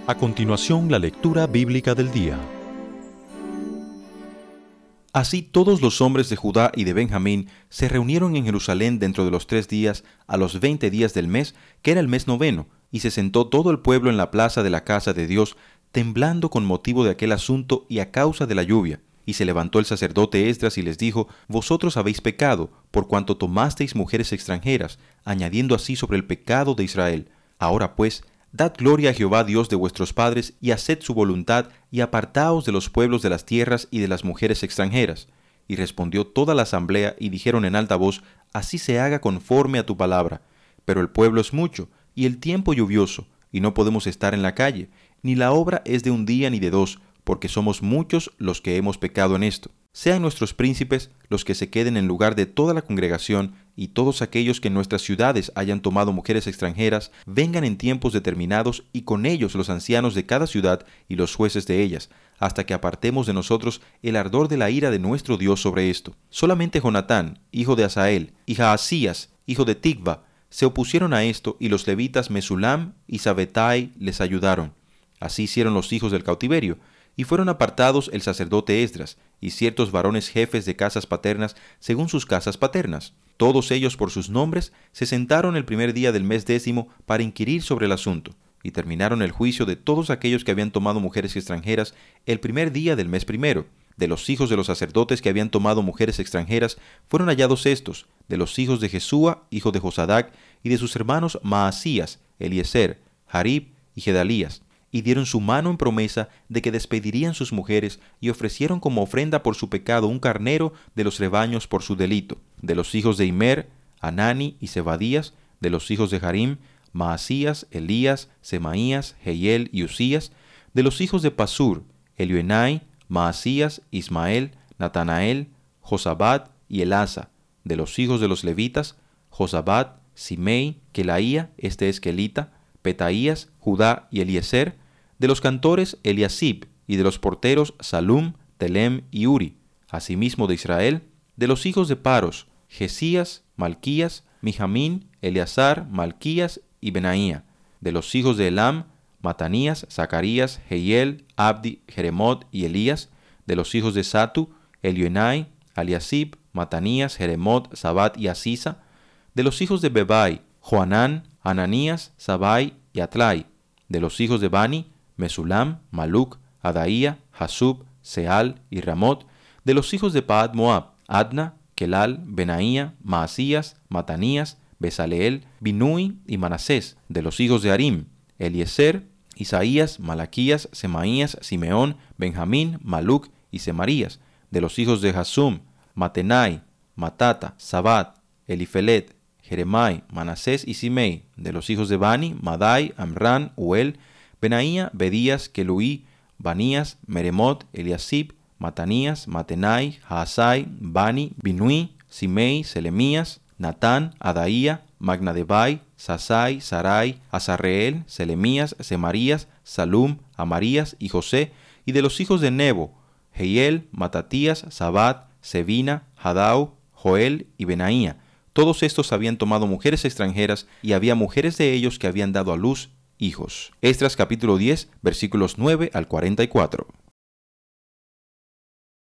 A continuación, la lectura bíblica del día. Así todos los hombres de Judá y de Benjamín se reunieron en Jerusalén dentro de los 3 días, a los 20 días del mes, que era el mes noveno, y se sentó todo el pueblo en la plaza de la casa de Dios, temblando con motivo de aquel asunto y a causa de la lluvia. Y se levantó el sacerdote Esdras y les dijo: Vosotros habéis pecado, por cuanto tomasteis mujeres extranjeras, añadiendo así sobre el pecado de Israel. Ahora pues, dad gloria a Jehová Dios de vuestros padres, y haced su voluntad, y apartaos de los pueblos de las tierras y de las mujeres extranjeras. Y respondió toda la asamblea, y dijeron en alta voz: Así se haga conforme a tu palabra. Pero el pueblo es mucho, y el tiempo lluvioso, y no podemos estar en la calle, ni la obra es de un día ni de 2, porque somos muchos los que hemos pecado en esto. Sean nuestros príncipes los que se queden en lugar de toda la congregación, y todos aquellos que en nuestras ciudades hayan tomado mujeres extranjeras, vengan en tiempos determinados, y con ellos los ancianos de cada ciudad y los jueces de ellas, hasta que apartemos de nosotros el ardor de la ira de nuestro Dios sobre esto. Solamente Jonatán, hijo de Asael, y Jaasías, hijo de Ticva, se opusieron a esto, y los levitas Mesulam y Sabetai les ayudaron. Así hicieron los hijos del cautiverio, y fueron apartados el sacerdote Esdras, y ciertos varones jefes de casas paternas, según sus casas paternas. Todos ellos por sus nombres se sentaron el primer día del mes 10 para inquirir sobre el asunto, y terminaron el juicio de todos aquellos que habían tomado mujeres extranjeras el primer día del mes primero. De los hijos de los sacerdotes que habían tomado mujeres extranjeras fueron hallados estos: de los hijos de Jesúa, hijo de Josadac, y de sus hermanos Maasías, Eliezer, Jarib y Gedalías. Y dieron su mano en promesa de que despedirían sus mujeres, y ofrecieron como ofrenda por su pecado un carnero de los rebaños por su delito. De los hijos de Immer, Anani y Zebadías. De los hijos de Harim, Maasías, Elías, Semaías, Jehiel y Usías. De los hijos de Pasur, Elioenai, Maasías, Ismael, Natanael, Josabad y Elasa. De los hijos de los levitas, Josabad, Simei, Kelaía, este es Kelita, Petaías, Judá y Eliezer. De los cantores, Eliasib, y de los porteros, Salum, Telem y Uri. Asimismo de Israel, de los hijos de Paros, Jesías, Malquías, Mijamín, Eleazar, Malquías y Benaía. De los hijos de Elam, Matanías, Zacarías, Jehiel, Abdi, Jeremot y Elías. De los hijos de Satu, Elioenai, Aliasib, Matanías, Jeremot, Sabat y Asisa. De los hijos de Bebai, Joanán, Ananías, Sabai y Atlai. De los hijos de Bani, Mesulam, Maluc, Adaía, Hasub, Seal y Ramot. De los hijos de Paad Moab, Adna, Kelal, Benaía, Maasías, Matanías, Besaleel, Binui y Manasés. De los hijos de Harim, Eliezer, Isaías, Malaquías, Semaías, Simeón, Benjamín, Maluc y Semarías. De los hijos de Hasum, Matenai, Matata, Sabat, Elifelet, Jeremai, Manasés y Simei. De los hijos de Bani, Madai, Amran, Uel, Benaía, Bedías, Keluí, Banías, Meremot, Eliasib, Matanías, Matenai, Haasai, Bani, Binui, Simei, Selemías, Natán, Adaía, Magnadebai, Sasai, Sarai, Azarreel, Selemías, Semarías, Salum, Amarías y José. Y de los hijos de Nebo, Jehiel, Matatías, Sabat, Sebina, Hadau, Joel y Benaía. Todos estos habían tomado mujeres extranjeras, y había mujeres de ellos que habían dado a luz hijos. Esdras capítulo 10, versículos 9 al 44.